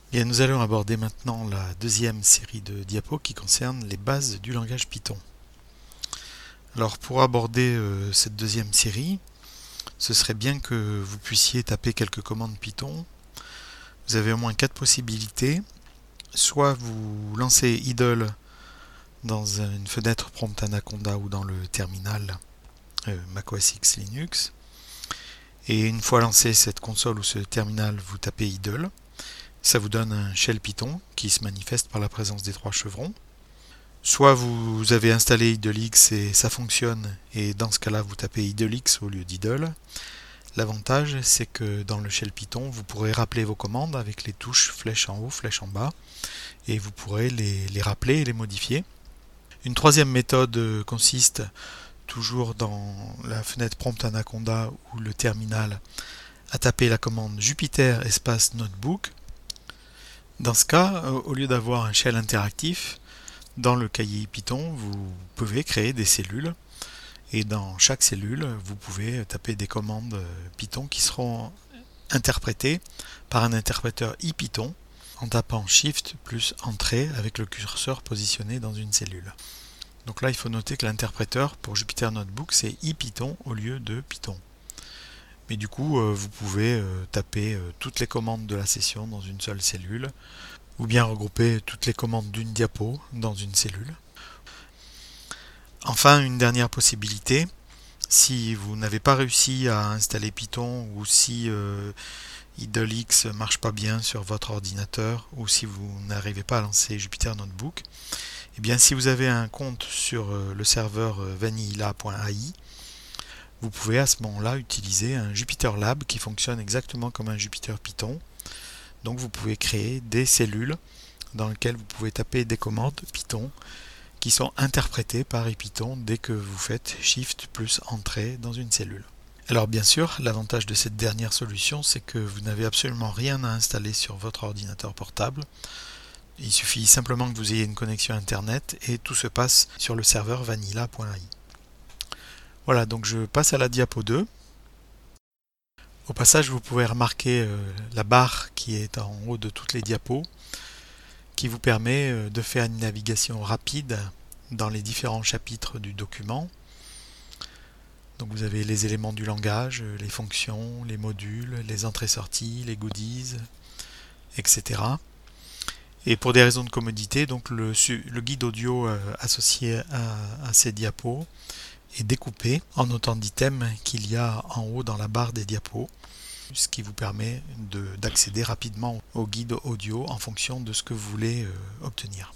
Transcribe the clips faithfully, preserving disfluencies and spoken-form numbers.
Bien, nous allons aborder maintenant la deuxième série de diapos qui concerne les bases du langage Python. Alors pour aborder euh, cette deuxième série, ce serait bien que vous puissiez taper quelques commandes Python. Vous avez au moins quatre possibilités. Soit vous lancez idle dans une fenêtre prompt Anaconda ou dans le terminal euh, macOS X Linux. Et une fois lancé cette console ou ce terminal, vous tapez idle. Ça vous donne un shell Python qui se manifeste par la présence des trois chevrons. Soit vous avez installé idlex et ça fonctionne, et dans ce cas-là vous tapez idlex au lieu d'idle. L'avantage, c'est que dans le shell Python, vous pourrez rappeler vos commandes avec les touches flèche en haut, flèche en bas, et vous pourrez les, les rappeler et les modifier. Une troisième méthode consiste, toujours dans la fenêtre prompt Anaconda ou le terminal, à taper la commande Jupyter espace notebook. Dans ce cas, au lieu d'avoir un shell interactif, dans le cahier Python, vous pouvez créer des cellules, et dans chaque cellule, vous pouvez taper des commandes Python qui seront interprétées par un interpréteur IPython en tapant Shift plus Entrée avec le curseur positionné dans une cellule. Donc là, il faut noter que l'interpréteur pour Jupyter Notebook, c'est IPython au lieu de Python. Mais du coup, vous pouvez taper toutes les commandes de la session dans une seule cellule, ou bien regrouper toutes les commandes d'une diapo dans une cellule. Enfin, une dernière possibilité, si vous n'avez pas réussi à installer Python, ou si euh, idlex ne marche pas bien sur votre ordinateur, ou si vous n'arrivez pas à lancer Jupyter Notebook, eh bien si vous avez un compte sur euh, le serveur euh, vanilla point a i, vous pouvez à ce moment-là utiliser un JupyterLab qui fonctionne exactement comme un Jupyter Python. Donc vous pouvez créer des cellules dans lesquelles vous pouvez taper des commandes Python qui sont interprétées par IPython dès que vous faites Shift plus Entrée dans une cellule. Alors bien sûr, l'avantage de cette dernière solution, c'est que vous n'avez absolument rien à installer sur votre ordinateur portable. Il suffit simplement que vous ayez une connexion Internet et tout se passe sur le serveur vanilla point a i. Voilà, donc je passe à la diapo deux. Au passage, vous pouvez remarquer euh, la barre qui est en haut de toutes les diapos, qui vous permet euh, de faire une navigation rapide dans les différents chapitres du document. Donc vous avez les éléments du langage, les fonctions, les modules, les entrées-sorties, les goodies, et cetera. Et pour des raisons de commodité, donc le, le guide audio euh, associé à, à ces diapos est découpé en autant d'items qu'il y a en haut dans la barre des diapos, ce qui vous permet d'accéder rapidement au guide audio en fonction de ce que vous voulez euh, obtenir.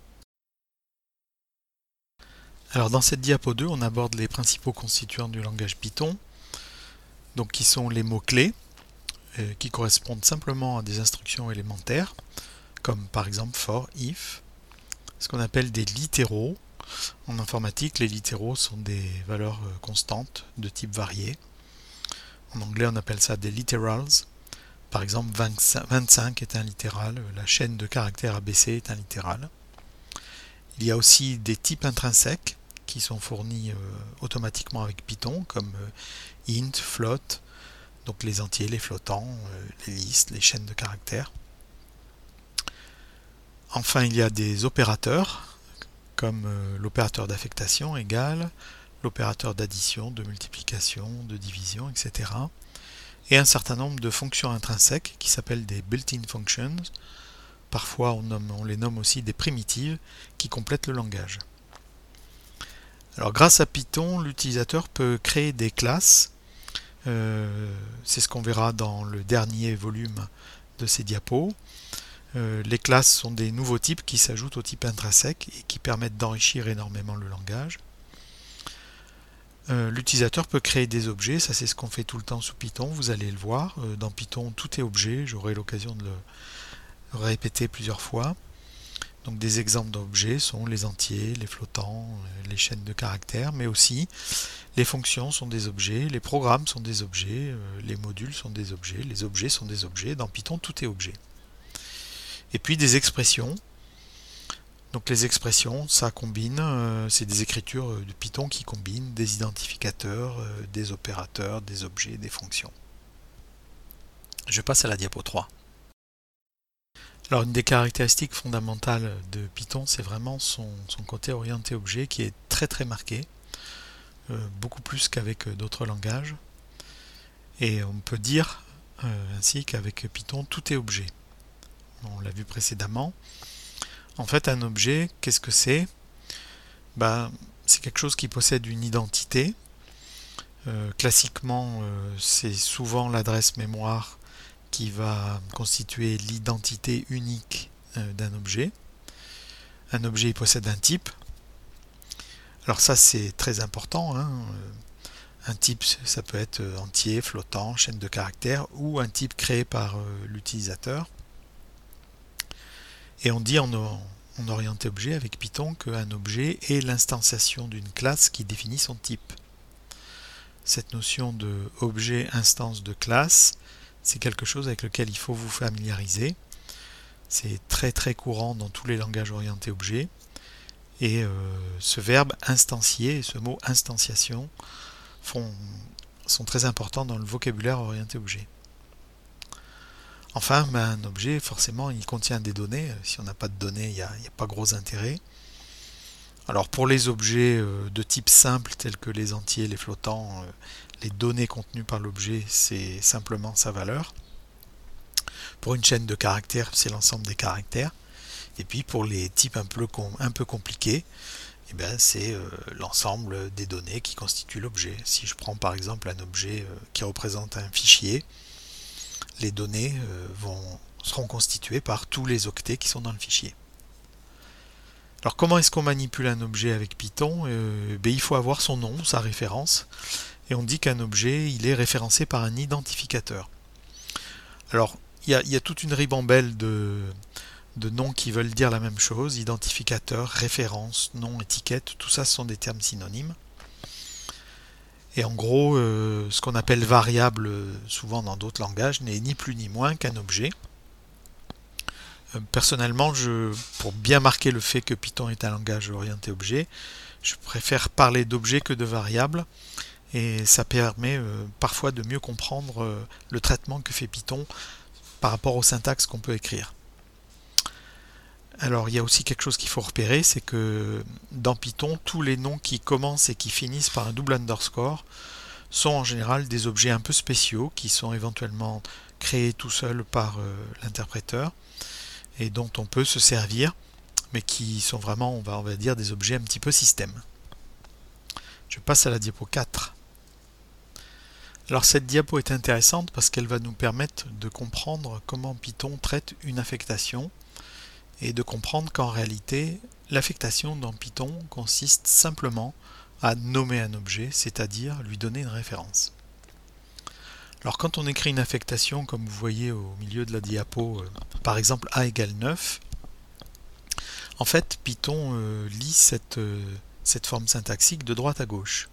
Alors dans cette diapo deux, on aborde les principaux constituants du langage Python, donc qui sont les mots-clés, euh, qui correspondent simplement à des instructions élémentaires, comme par exemple for, if, ce qu'on appelle des littéraux. En informatique, les littéraux sont des valeurs constantes de type varié. En anglais, on appelle ça des literals. Par exemple, vingt-cinq est un littéral, la chaîne de caractères A B C est un littéral. Il y a aussi des types intrinsèques qui sont fournis euh, automatiquement avec Python, comme euh, int, float, donc les entiers, les flottants, euh, les listes, les chaînes de caractères. Enfin, il y a des opérateurs, comme euh, l'opérateur d'affectation égale, l'opérateur d'addition, de multiplication, de division, et cetera. Et un certain nombre de fonctions intrinsèques qui s'appellent des built-in functions. Parfois, on, nomme, on les nomme aussi des primitives qui complètent le langage. Alors, grâce à Python, l'utilisateur peut créer des classes. Euh, c'est ce qu'on verra dans le dernier volume de ces diapos. Euh, les classes sont des nouveaux types qui s'ajoutent au type intrinsèque et qui permettent d'enrichir énormément le langage. Euh, L'utilisateur peut créer des objets, ça c'est ce qu'on fait tout le temps sous Python, vous allez le voir. Euh, dans Python, tout est objet, j'aurai l'occasion de le répéter plusieurs fois. Donc des exemples d'objets sont les entiers, les flottants, euh, les chaînes de caractères, mais aussi les fonctions sont des objets, les programmes sont des objets, euh, les modules sont des objets, les objets sont des objets. Dans Python, tout est objet. Et puis des expressions. Donc les expressions, ça combine, euh, c'est des écritures de Python qui combinent des identificateurs, euh, des opérateurs, des objets, des fonctions. Je passe à la diapo trois. Alors une des caractéristiques fondamentales de Python, c'est vraiment son, son côté orienté objet qui est très très marqué, euh, beaucoup plus qu'avec d'autres langages. Et on peut dire euh, ainsi qu'avec Python, tout est objet. On l'a vu précédemment. En fait, un objet, qu'est-ce que c'est? Ben, c'est quelque chose qui possède une identité. Euh, classiquement, euh, c'est souvent l'adresse mémoire qui va constituer l'identité unique euh, d'un objet. Un objet il possède un type. Alors ça c'est très important, hein. Un type ça peut être entier, flottant, chaîne de caractères ou un type créé par euh, l'utilisateur. Et on dit en, en orienté objet avec Python qu'un objet est l'instanciation d'une classe qui définit son type. Cette notion de objet instance de classe, c'est quelque chose avec lequel il faut vous familiariser. C'est très très courant dans tous les langages orientés objet. Et euh, ce verbe instancier et ce mot instanciation font, sont très importants dans le vocabulaire orienté objet. Enfin, ben, un objet, forcément, il contient des données. Si on n'a pas de données, il n'y a, a pas gros intérêt. Alors pour les objets euh, de type simple, tels que les entiers, les flottants, euh, les données contenues par l'objet, c'est simplement sa valeur. Pour une chaîne de caractères, c'est l'ensemble des caractères. Et puis pour les types un peu, un peu compliqués, eh bien, c'est euh, l'ensemble des données qui constituent l'objet. Si je prends par exemple un objet euh, qui représente un fichier, les données euh, vont, seront constituées par tous les octets qui sont dans le fichier. Alors comment est-ce qu'on manipule un objet avec Python? euh, ben, Il faut avoir son nom, sa référence, et on dit qu'un objet il est référencé par un identificateur. Alors il y a, y a toute une ribambelle de, de noms qui veulent dire la même chose, identificateur, référence, nom, étiquette, tout ça ce sont des termes synonymes. Et en gros, euh, ce qu'on appelle variable, souvent dans d'autres langages, n'est ni plus ni moins qu'un objet. Euh, personnellement, je, pour bien marquer le fait que Python est un langage orienté objet, je préfère parler d'objet que de variable, et ça permet euh, parfois de mieux comprendre euh, le traitement que fait Python par rapport au syntaxe qu'on peut écrire. Alors il y a aussi quelque chose qu'il faut repérer, c'est que dans Python, tous les noms qui commencent et qui finissent par un double underscore sont en général des objets un peu spéciaux qui sont éventuellement créés tout seuls par euh, l'interpréteur et dont on peut se servir, mais qui sont vraiment, on va, on va dire, des objets un petit peu système. Je passe à la diapo quatre. Alors cette diapo est intéressante parce qu'elle va nous permettre de comprendre comment Python traite une affectation et de comprendre qu'en réalité, l'affectation dans Python consiste simplement à nommer un objet, c'est-à-dire lui donner une référence. Alors quand on écrit une affectation, comme vous voyez au milieu de la diapo, euh, par exemple a égale neuf, en fait Python euh, lit cette, euh, cette forme syntaxique de droite à gauche.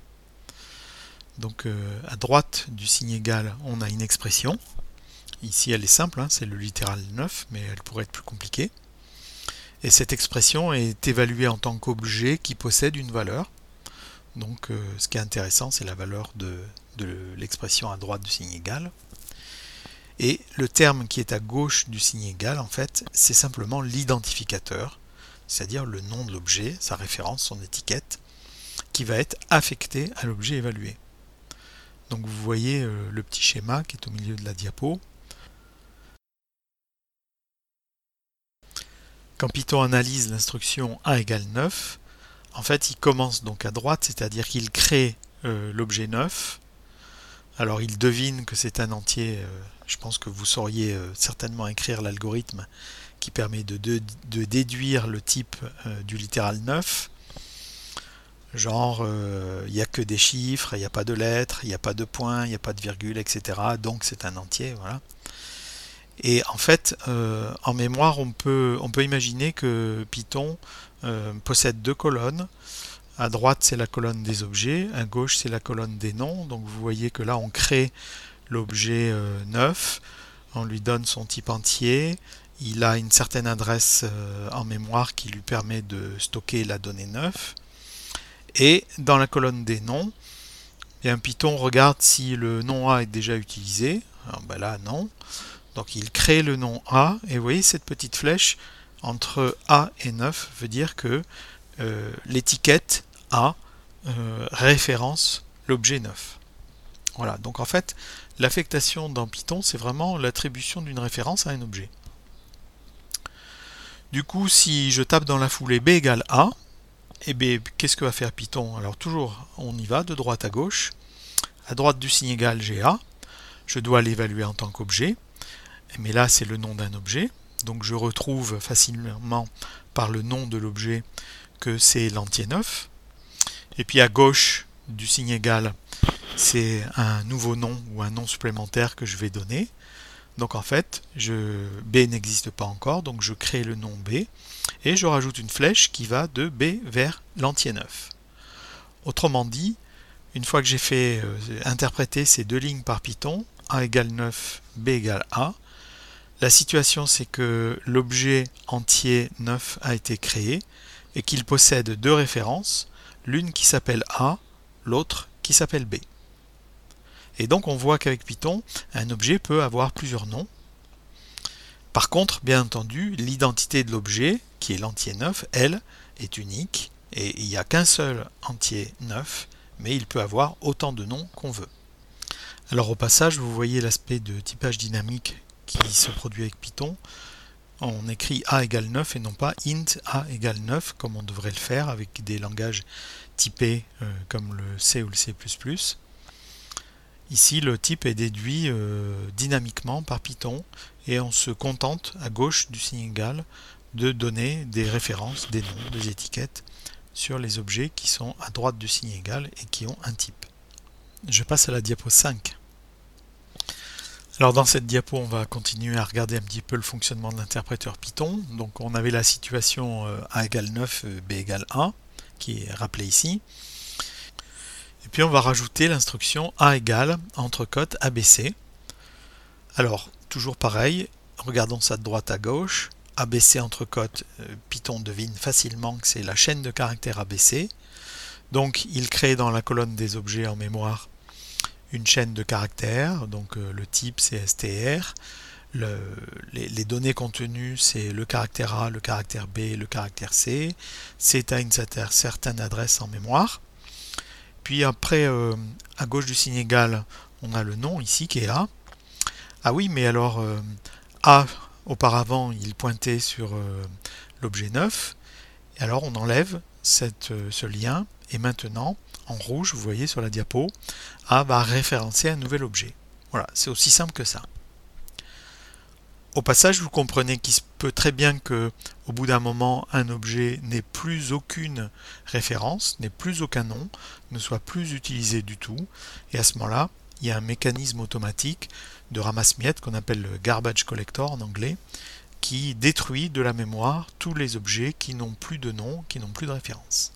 Donc euh, à droite du signe égal, on a une expression. Ici elle est simple, hein, c'est le littéral neuf, mais elle pourrait être plus compliquée. Et cette expression est évaluée en tant qu'objet qui possède une valeur. Donc euh, ce qui est intéressant, c'est la valeur de, de l'expression à droite du signe égal. Et le terme qui est à gauche du signe égal, en fait, c'est simplement l'identificateur, c'est-à-dire le nom de l'objet, sa référence, son étiquette, qui va être affecté à l'objet évalué. Donc vous voyez euh, le petit schéma qui est au milieu de la diapo. Quand Python analyse l'instruction a égale neuf, en fait il commence donc à droite, c'est-à-dire qu'il crée euh, l'objet neuf. Alors il devine que c'est un entier, euh, je pense que vous sauriez euh, certainement écrire l'algorithme qui permet de, de, de déduire le type euh, du littéral neuf. Genre, il euh, n'y a que des chiffres, il n'y a pas de lettres, il n'y a pas de points, il n'y a pas de virgule, et cetera. Donc c'est un entier, voilà. Et en fait, euh, en mémoire, on peut, on peut imaginer que Python euh, possède deux colonnes. À droite, c'est la colonne des objets, à gauche, c'est la colonne des noms. Donc vous voyez que là, on crée l'objet euh, neuf, on lui donne son type entier, il a une certaine adresse euh, en mémoire qui lui permet de stocker la donnée neuf. Et dans la colonne des noms, bien, Python regarde si le nom A est déjà utilisé. Alors ben là, non. Donc il crée le nom A, et vous voyez cette petite flèche entre A et neuf veut dire que euh, l'étiquette A euh, référence l'objet neuf. Voilà, donc en fait, l'affectation dans Python, c'est vraiment l'attribution d'une référence à un objet. Du coup, si je tape dans la foulée B égale A, et bien, qu'est-ce que va faire Python? Alors toujours, on y va de droite à gauche. À droite du signe égal, j'ai A. Je dois l'évaluer en tant qu'objet. Mais là, c'est le nom d'un objet. Donc je retrouve facilement par le nom de l'objet que c'est l'entier neuf. Et puis à gauche du signe égal, c'est un nouveau nom ou un nom supplémentaire que je vais donner. Donc en fait, je, B n'existe pas encore, donc je crée le nom B et je rajoute une flèche qui va de B vers l'entier neuf. Autrement dit, une fois que j'ai fait euh, interpréter ces deux lignes par Python, A égale neuf, B égale A, la situation c'est que l'objet entier neuf a été créé et qu'il possède deux références, l'une qui s'appelle A, l'autre qui s'appelle B. Et donc on voit qu'avec Python, un objet peut avoir plusieurs noms. Par contre, bien entendu, l'identité de l'objet, qui est l'entier neuf, elle, est unique, et il n'y a qu'un seul entier neuf, mais il peut avoir autant de noms qu'on veut. Alors au passage, vous voyez l'aspect de typage dynamique qui se produit avec Python. On écrit A égale neuf et non pas int A égale neuf, comme on devrait le faire avec des langages typés euh, comme le C ou le C plus plus. Ici, le type est déduit euh, dynamiquement par Python et on se contente, à gauche du signe égal, de donner des références, des noms, des étiquettes sur les objets qui sont à droite du signe égal et qui ont un type. Je passe à la diapo cinq. Alors dans cette diapo, on va continuer à regarder un petit peu le fonctionnement de l'interpréteur Python. Donc on avait la situation euh, A égale neuf, B égale un, qui est rappelée ici. Et puis on va rajouter l'instruction A égale entrecôte A B C. Alors, toujours pareil, regardons ça de droite à gauche. A B C entrecôte, euh, Python devine facilement que c'est la chaîne de caractères A B C. Donc il crée dans la colonne des objets en mémoire une chaîne de caractères. Donc euh, le type c'est str. Le, les, les données contenues c'est le caractère A, le caractère B, le caractère C. C'est à une certaine adresse en mémoire. Puis après, euh, à gauche du signe égal, on a le nom ici qui est A. Ah oui, mais alors euh, A, auparavant, il pointait sur euh, l'objet neuf. Et alors on enlève cette, euh, ce lien. Et maintenant, en rouge, vous voyez sur la diapo, A va référencer un nouvel objet. Voilà, c'est aussi simple que ça. Au passage, vous comprenez qu'il se peut très bien que, au bout d'un moment, un objet n'ait plus aucune référence, n'ait plus aucun nom, ne soit plus utilisé du tout, et à ce moment-là, il y a un mécanisme automatique de ramasse-miettes qu'on appelle le garbage collector en anglais, qui détruit de la mémoire tous les objets qui n'ont plus de nom, qui n'ont plus de référence.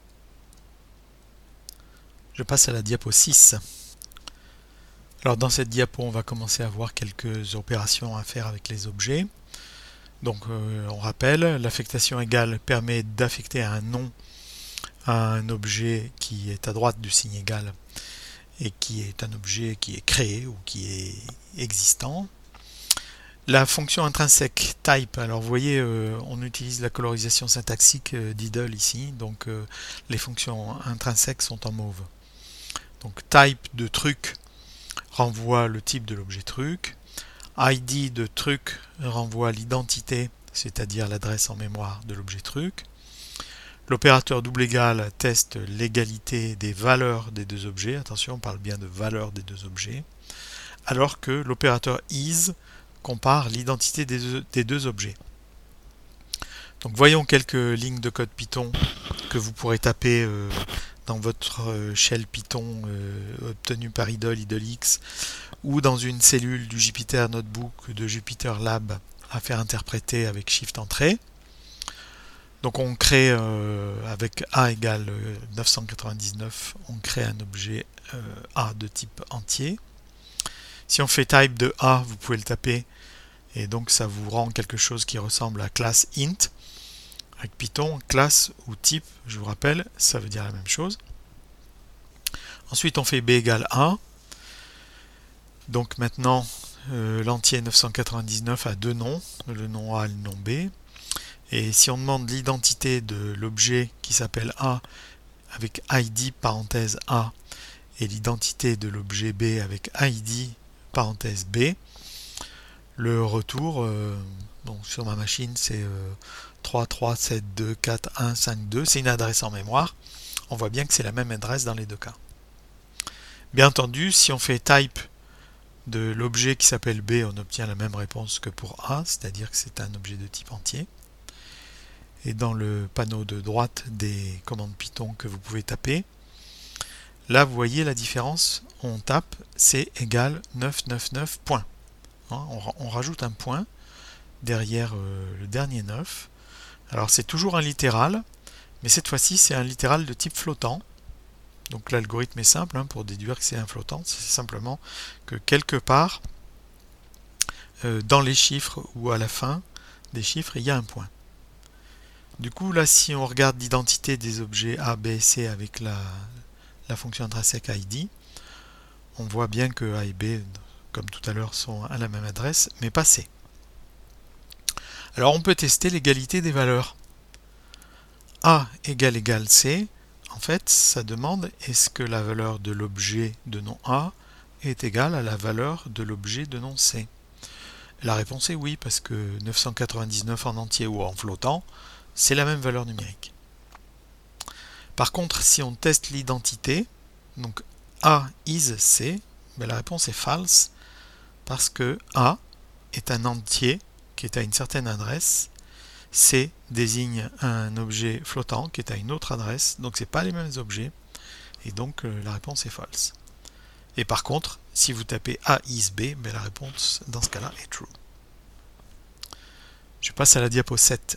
Je passe à la diapo six. Alors dans cette diapo, on va commencer à voir quelques opérations à faire avec les objets. Donc euh, on rappelle, l'affectation égale permet d'affecter un nom à un objet qui est à droite du signe égal et qui est un objet qui est créé ou qui est existant. La fonction intrinsèque type, alors vous voyez, euh, on utilise la colorisation syntaxique euh, d'Idle ici, donc euh, les fonctions intrinsèques sont en mauve. Donc type de truc renvoie le type de l'objet truc, I D de truc renvoie l'identité, c'est-à-dire l'adresse en mémoire de l'objet truc. L'opérateur double égal teste l'égalité des valeurs des deux objets, attention on parle bien de valeurs des deux objets, alors que l'opérateur is compare l'identité des deux, des deux objets. Donc voyons quelques lignes de code Python que vous pourrez taper euh, dans votre euh, shell Python euh, obtenu par Idle, IdleX, ou dans une cellule du Jupyter Notebook de Jupyter Lab à faire interpréter avec Shift Entrée. Donc on crée euh, avec A égale neuf cent quatre-vingt-dix-neuf, on crée un objet euh, A de type entier. Si on fait type de A, vous pouvez le taper et donc ça vous rend quelque chose qui ressemble à classe int. Avec Python, classe ou type, je vous rappelle, ça veut dire la même chose. Ensuite on fait B égale un. Donc maintenant euh, l'entier neuf cent quatre-vingt-dix-neuf a deux noms, le nom A et le nom B. Et si on demande l'identité de l'objet qui s'appelle A avec I D parenthèse A et l'identité de l'objet B avec I D parenthèse B, le retour euh, bon, sur ma machine c'est euh, trois trois sept deux quatre un cinq deux, c'est une adresse en mémoire. On voit bien que c'est la même adresse dans les deux cas. Bien entendu, si on fait type de l'objet qui s'appelle B, on obtient la même réponse que pour A, c'est-à-dire que c'est un objet de type entier. Et dans le panneau de droite des commandes Python que vous pouvez taper, là vous voyez la différence, on tape C égale neuf cent quatre-vingt-dix-neuf points. Hein, on, on rajoute un point derrière euh, le dernier neuf. Alors c'est toujours un littéral, mais cette fois-ci c'est un littéral de type flottant. Donc l'algorithme est simple, hein, pour déduire que c'est un flottant, c'est simplement que quelque part, euh, dans les chiffres ou à la fin des chiffres, il y a un point. Du coup, là, si on regarde l'identité des objets A, B et C avec la, la fonction intrinsèque I D, on voit bien que A et B, comme tout à l'heure, sont à la même adresse, mais pas C. Alors on peut tester l'égalité des valeurs. A égale égale C, en fait, ça demande est-ce que la valeur de l'objet de nom A est égale à la valeur de l'objet de nom C. La réponse est oui, parce que neuf cent quatre-vingt-dix-neuf en entier ou en flottant, c'est la même valeur numérique. Par contre, si on teste l'identité, donc A is C, ben la réponse est false, parce que A est un entier qui est à une certaine adresse, C désigne un objet flottant qui est à une autre adresse, donc ce n'est pas les mêmes objets, et donc euh, la réponse est false. Et par contre, si vous tapez A is B, ben la réponse dans ce cas-là est true. Je passe à la diapo sept.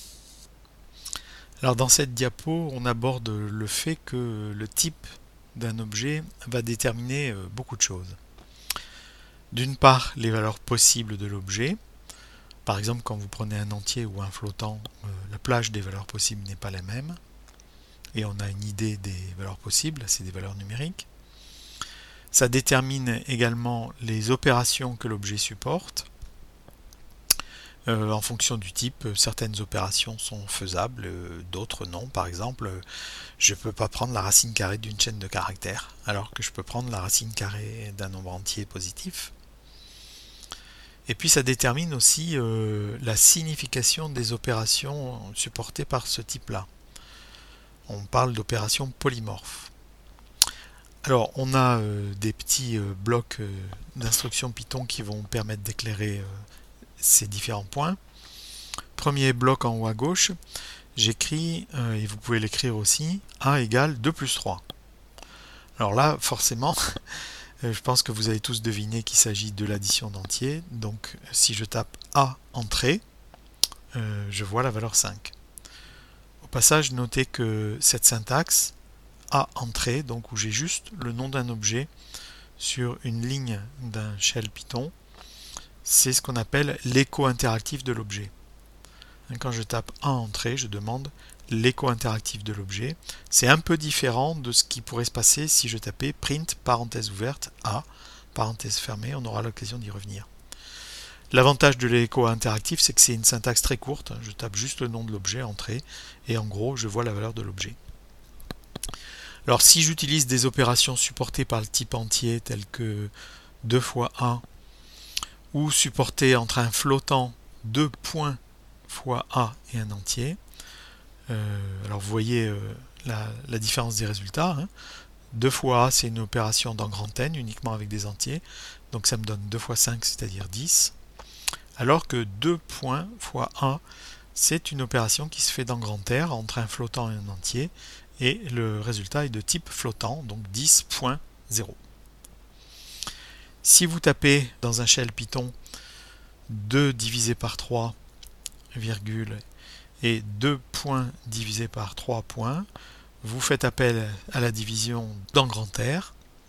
Alors dans cette diapo, on aborde le fait que le type d'un objet va déterminer euh, beaucoup de choses. D'une part, les valeurs possibles de l'objet. Par exemple, quand vous prenez un entier ou un flottant, euh, la plage des valeurs possibles n'est pas la même. Et on a une idée des valeurs possibles, c'est des valeurs numériques. Ça détermine également les opérations que l'objet supporte. Euh, en fonction du type, certaines opérations sont faisables, euh, d'autres non. Par exemple, euh, je ne peux pas prendre la racine carrée d'une chaîne de caractères, alors que je peux prendre la racine carrée d'un nombre entier positif. Et puis ça détermine aussi euh, la signification des opérations supportées par ce type-là. On parle d'opérations polymorphes. Alors on a euh, des petits euh, blocs euh, d'instructions Python qui vont permettre d'éclairer euh, ces différents points. Premier bloc en haut à gauche, j'écris, euh, et vous pouvez l'écrire aussi, A égale deux plus trois. Alors là, forcément, je pense que vous avez tous deviné qu'il s'agit de l'addition d'entiers. Donc si je tape A entrée, euh, je vois la valeur cinq. Au passage, notez que cette syntaxe A entrée, donc où j'ai juste le nom d'un objet sur une ligne d'un shell Python, c'est ce qu'on appelle l'écho interactif de l'objet. Quand je tape A entrée, je demande l'écho interactif de l'objet. C'est un peu différent de ce qui pourrait se passer si je tapais print parenthèse ouverte A, parenthèse fermée, on aura l'occasion d'y revenir. L'avantage de l'écho interactif, c'est que c'est une syntaxe très courte, je tape juste le nom de l'objet, entrée, et en gros je vois la valeur de l'objet. Alors si j'utilise des opérations supportées par le type entier, telles que deux fois A, ou supportées entre un flottant deux points fois A et un entier, Euh, alors vous voyez euh, la, la différence des résultats. Hein. deux fois A, c'est une opération dans grand N, uniquement avec des entiers. Donc ça me donne deux fois cinq, c'est-à-dire dix. Alors que deux points fois A, c'est une opération qui se fait dans grand R, entre un flottant et un entier. Et le résultat est de type flottant, donc dix point zéro. Si vous tapez dans un shell Python deux divisé par trois, virgule, et deux points divisé par trois points, vous faites appel à la division dans grand R.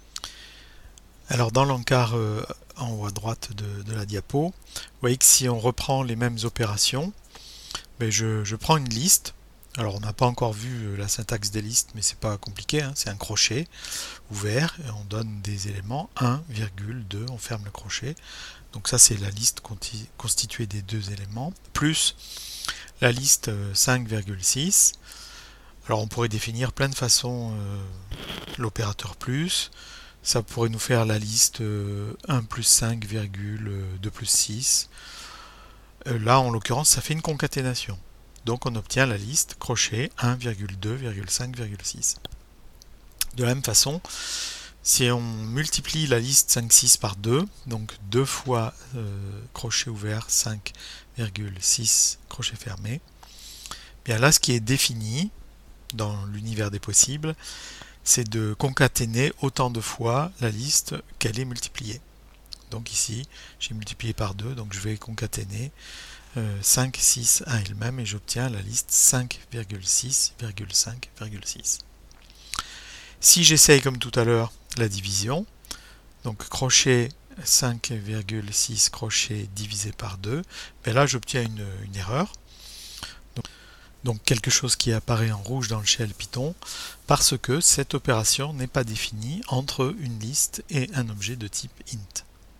Alors dans l'encart euh, en haut à droite de, de la diapo, vous voyez que si on reprend les mêmes opérations, ben je, je prends une liste. Alors on n'a pas encore vu la syntaxe des listes, mais c'est pas compliqué, hein, c'est un crochet ouvert et on donne des éléments un, deux, on ferme le crochet. Donc ça c'est la liste constituée des deux éléments, plus la liste cinq virgule six. Alors on pourrait définir plein de façons euh, l'opérateur plus. Ça pourrait nous faire la liste euh, un plus cinq, deux plus six. Euh, là en l'occurrence ça fait une concaténation. Donc on obtient la liste crochet un, deux, cinq, six. De la même façon, si on multiplie la liste cinq, six par deux, donc deux fois euh, crochet ouvert cinq virgule six crochet fermé, bien là ce qui est défini dans l'univers des possibles, c'est de concaténer autant de fois la liste qu'elle est multipliée. Donc ici, j'ai multiplié par deux, donc je vais concaténer euh, cinq, six à elle-même et j'obtiens la liste cinq virgule six virgule cinq virgule six. Si j'essaye comme tout à l'heure la division, donc crochet cinq virgule six crochet divisé par deux, ben là j'obtiens une, une erreur. Donc, donc quelque chose qui apparaît en rouge dans le shell Python, parce que cette opération n'est pas définie entre une liste et un objet de type int.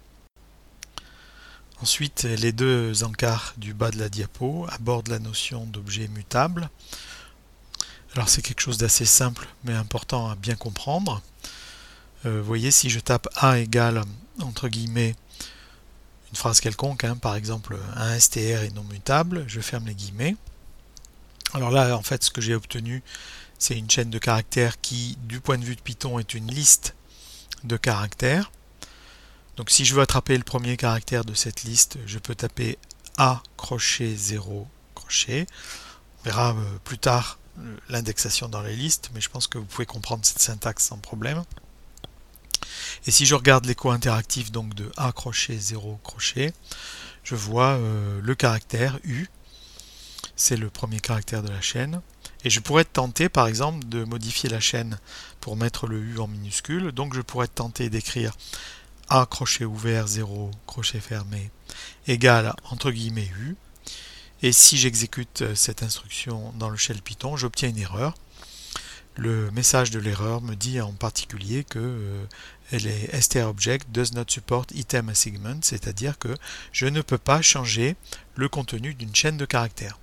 Ensuite, les deux encarts du bas de la diapo abordent la notion d'objet mutable. Alors c'est quelque chose d'assez simple mais important à bien comprendre. Euh, vous voyez, si je tape A égale, entre guillemets, une phrase quelconque, hein, par exemple un str est non mutable, je ferme les guillemets. Alors là, en fait, ce que j'ai obtenu, c'est une chaîne de caractères qui, du point de vue de Python, est une liste de caractères. Donc si je veux attraper le premier caractère de cette liste, je peux taper A crochet zéro crochet. On verra euh, plus tard l'indexation dans les listes, mais je pense que vous pouvez comprendre cette syntaxe sans problème. Et si je regarde l'écho interactif donc de A crochet zéro crochet, je vois euh, le caractère U, c'est le premier caractère de la chaîne, et je pourrais être tenté par exemple de modifier la chaîne pour mettre le U en minuscule, donc je pourrais être tenté d'écrire A crochet ouvert zéro crochet fermé égale entre guillemets U, et si j'exécute cette instruction dans le shell Python, j'obtiens une erreur. Le message de l'erreur me dit en particulier que euh, les strObject does not support item assignment, c'est-à-dire que je ne peux pas changer le contenu d'une chaîne de caractères.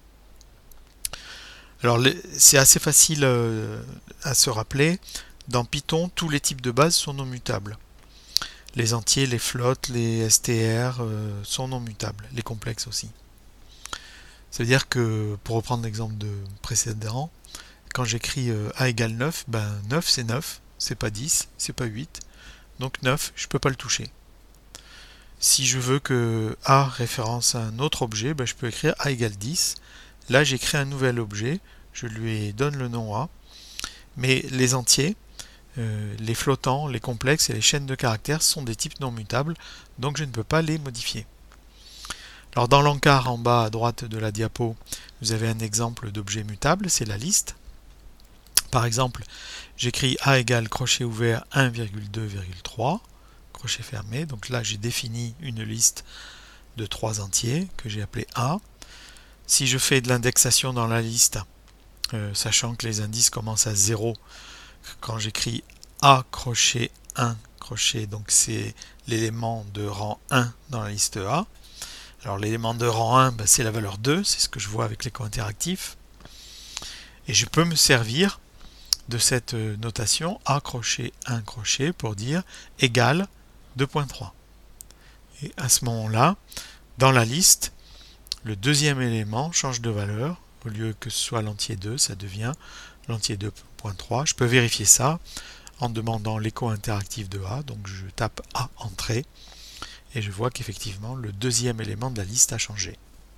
Alors c'est assez facile euh, à se rappeler. Dans Python, tous les types de bases sont non mutables. Les entiers, les floats, les str euh, sont non mutables, les complexes aussi. Ça veut dire que, pour reprendre l'exemple de précédent, quand j'écris euh, A égale neuf, ben neuf c'est neuf, c'est pas dix, c'est pas huit, donc neuf, je peux pas le toucher. Si je veux que A référence à un autre objet, ben je peux écrire A égale dix, là j'écris un nouvel objet, je lui donne le nom A, mais les entiers, euh, les flottants, les complexes et les chaînes de caractères sont des types non mutables, donc je ne peux pas les modifier. Alors dans l'encart en bas à droite de la diapo, vous avez un exemple d'objet mutable, c'est la liste. Par exemple, j'écris A égale crochet ouvert un virgule deux virgule trois, crochet fermé, donc là j'ai défini une liste de trois entiers que j'ai appelé A. Si je fais de l'indexation dans la liste, euh, sachant que les indices commencent à zéro, quand j'écris A crochet un crochet, donc c'est l'élément de rang un dans la liste A. Alors l'élément de rang un, ben, c'est la valeur deux, c'est ce que je vois avec l'écho interactif. Et je peux me servir de cette notation A crochet un crochet pour dire égal deux point trois. Et à ce moment-là, dans la liste, le deuxième élément change de valeur. Au lieu que ce soit l'entier deux, ça devient l'entier deux point trois. Je peux vérifier ça en demandant l'écho interactif de A. Donc je tape A entrée. Et je vois qu'effectivement le deuxième élément de la liste a changé.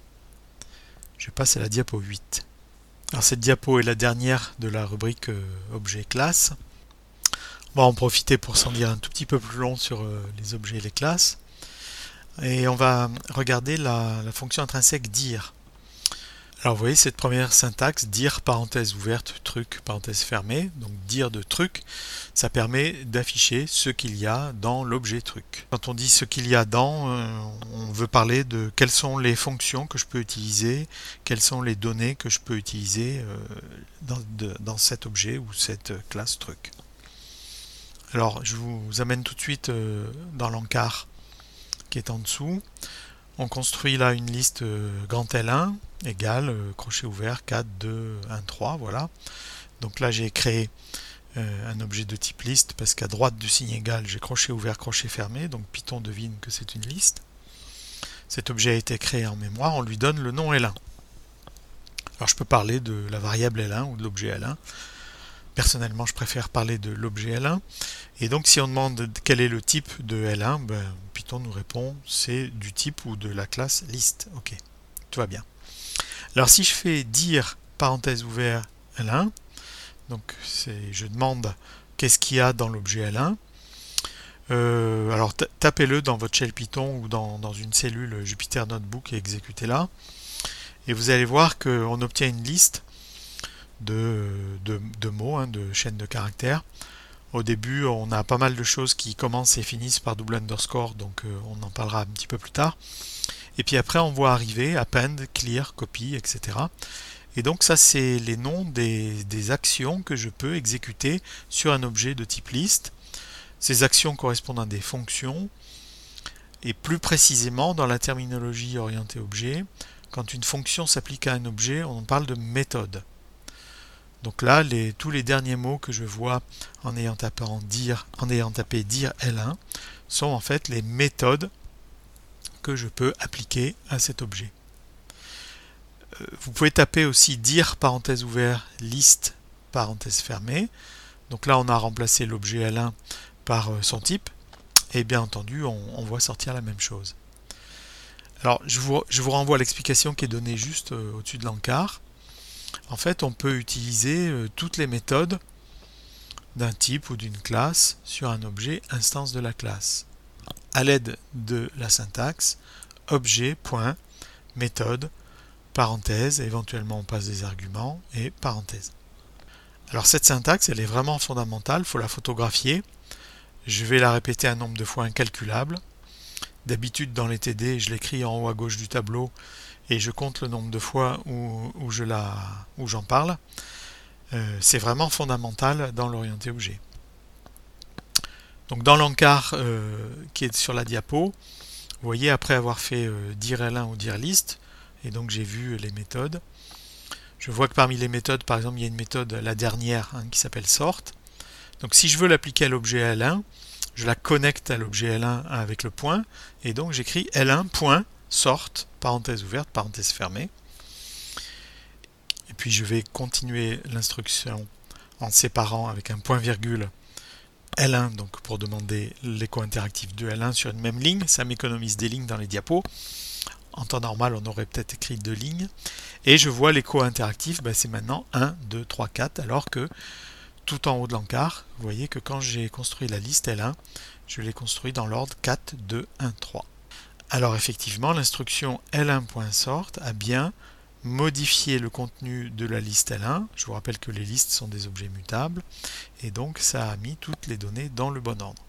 Je passe à la diapo huit. Alors cette diapo est la dernière de la rubrique euh, objet classe. On va en profiter pour s'en dire un tout petit peu plus long sur euh, les objets et les classes. Et on va regarder la, la fonction intrinsèque dir. Alors vous voyez cette première syntaxe, dir parenthèse ouverte, truc, parenthèse fermée. Donc dir de truc, ça permet d'afficher ce qu'il y a dans l'objet truc. Quand on dit ce qu'il y a dans, euh, on veut parler de quelles sont les fonctions que je peux utiliser, quelles sont les données que je peux utiliser euh, dans, de, dans cet objet ou cette classe truc. Alors je vous amène tout de suite euh, dans l'encart qui est en dessous. On construit là une liste grand L un égale crochet ouvert quatre, deux, un, trois, voilà. Donc là j'ai créé euh, un objet de type liste parce qu'à droite du signe égal j'ai crochet ouvert, crochet fermé, donc Python devine que c'est une liste. Cet objet a été créé en mémoire, on lui donne le nom L un. Alors je peux parler de la variable L un ou de l'objet L un. Personnellement je préfère parler de l'objet L un. Et donc si on demande quel est le type de L un, ben, Python nous répond c'est du type ou de la classe liste. Ok, tout va bien. Alors si je fais dire parenthèse ouvert L un, donc je demande qu'est-ce qu'il y a dans l'objet L un. Euh, alors tapez-le dans votre shell Python ou dans, dans une cellule Jupyter Notebook et exécutez-la. Et vous allez voir qu'on obtient une liste de, de, de mots, hein, de chaînes de caractères. Au début, on a pas mal de choses qui commencent et finissent par double underscore, donc euh, on en parlera un petit peu plus tard. Et puis après, on voit arriver append, clear, copy, et cetera. Et donc ça, c'est les noms des, des actions que je peux exécuter sur un objet de type liste. Ces actions correspondent à des fonctions. Et plus précisément, dans la terminologie orientée objet, quand une fonction s'applique à un objet, on parle de méthode. Donc là, les, tous les derniers mots que je vois en ayant tapé, en dire, en ayant tapé dire L un sont en fait les méthodes que je peux appliquer à cet objet. Euh, vous pouvez taper aussi dire parenthèse ouvert liste parenthèse fermée. Donc là, on a remplacé l'objet L un par son type. Et bien entendu, on, on voit sortir la même chose. Alors, je vous, je vous renvoie à l'explication qui est donnée juste euh, au-dessus de l'encart. En fait, on peut utiliser euh, toutes les méthodes d'un type ou d'une classe sur un objet instance de la classe à l'aide de la syntaxe objet.méthode, parenthèse, éventuellement on passe des arguments et parenthèse. Alors cette syntaxe, elle est vraiment fondamentale, il faut la photographier. Je vais la répéter un nombre de fois incalculable. D'habitude dans les T D, je l'écris en haut à gauche du tableau et je compte le nombre de fois où, où je la, où j'en parle. Euh, c'est vraiment fondamental dans l'orienté objet. Donc dans l'encart euh, qui est sur la diapo, vous voyez après avoir fait euh, dire L un ou dire liste, et donc j'ai vu les méthodes. Je vois que parmi les méthodes, par exemple, il y a une méthode, la dernière, hein, qui s'appelle sort. Donc si je veux l'appliquer à l'objet L un, je la connecte à l'objet L un avec le point, et donc j'écris L un.sort, parenthèse ouverte, parenthèse fermée. Et puis je vais continuer l'instruction en séparant avec un point virgule L un, donc pour demander l'écho interactif de L un sur une même ligne. Ça m'économise des lignes dans les diapos. En temps normal, on aurait peut-être écrit deux lignes. Et je vois l'écho interactif, ben c'est maintenant un, deux, trois, quatre, alors que tout en haut de l'encart, vous voyez que quand j'ai construit la liste L un, je l'ai construit dans l'ordre quatre, deux, un, trois. Alors effectivement, l'instruction L un.sort a bien modifié le contenu de la liste L un. Je vous rappelle que les listes sont des objets mutables, et donc ça a mis toutes les données dans le bon ordre.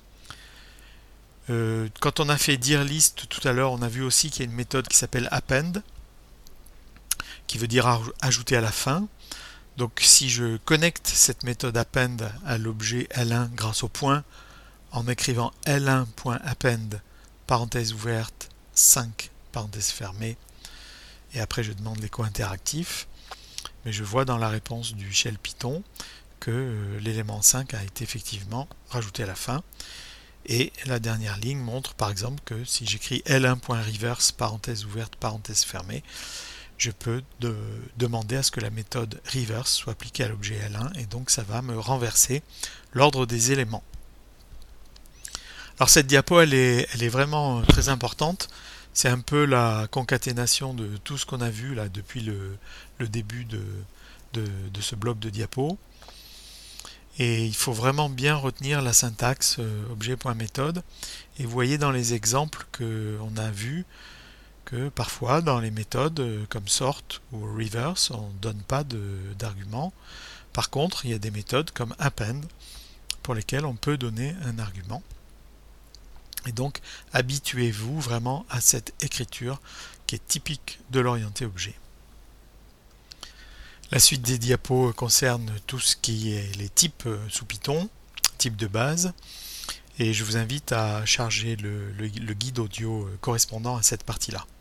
Euh, quand on a fait dire liste tout à l'heure, on a vu aussi qu'il y a une méthode qui s'appelle append, qui veut dire ajouter à la fin. Donc si je connecte cette méthode append à l'objet L un grâce au point, en écrivant L un.append, parenthèse ouverte, cinq, parenthèse fermée, et après je demande l'écho interactif, mais je vois dans la réponse du shell Python que euh, l'élément cinq a été effectivement rajouté à la fin. Et la dernière ligne montre par exemple que si j'écris L un.reverse, parenthèse ouverte, parenthèse fermée, je peux de, demander à ce que la méthode reverse soit appliquée à l'objet L un, et donc ça va me renverser l'ordre des éléments. Alors cette diapo, elle est, elle est vraiment très importante. C'est un peu la concaténation de tout ce qu'on a vu là depuis le, le début de, de, de ce bloc de diapo. Et il faut vraiment bien retenir la syntaxe euh, objet.méthode. Et vous voyez dans les exemples qu'on a vus que parfois dans les méthodes euh, comme sort ou reverse, on ne donne pas d'argument. Par contre, il y a des méthodes comme append pour lesquelles on peut donner un argument. Et donc, habituez-vous vraiment à cette écriture qui est typique de l'orienté objet. La suite des diapos concerne tout ce qui est les types sous Python, types de base. et je vous invite à charger le, le- le guide audio correspondant à cette partie-là.